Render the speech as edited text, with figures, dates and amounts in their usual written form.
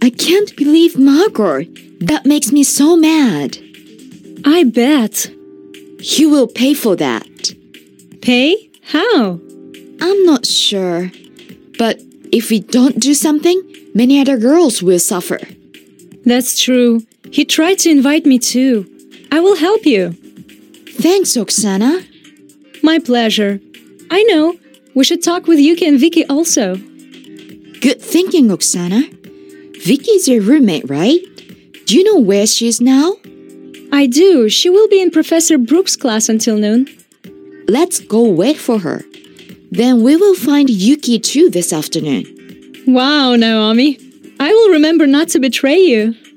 I can't believe Margot. That makes me so mad. I bet. You will pay for that. Pay? How? I'm not sure. But if we don't do something, many other girls will suffer. That's true. He tried to invite me too. I will help you. Thanks, Oksana. My pleasure. I know. We should talk with Yuki and Vicky also. Good thinking, Oksana. Vicky's your roommate, right? Do you know where she is now? I do. She will be in Professor Brooks' class until noon. Let's go wait for her. Then we will find Yuki too this afternoon. Wow, Naomi. I will remember not to betray you.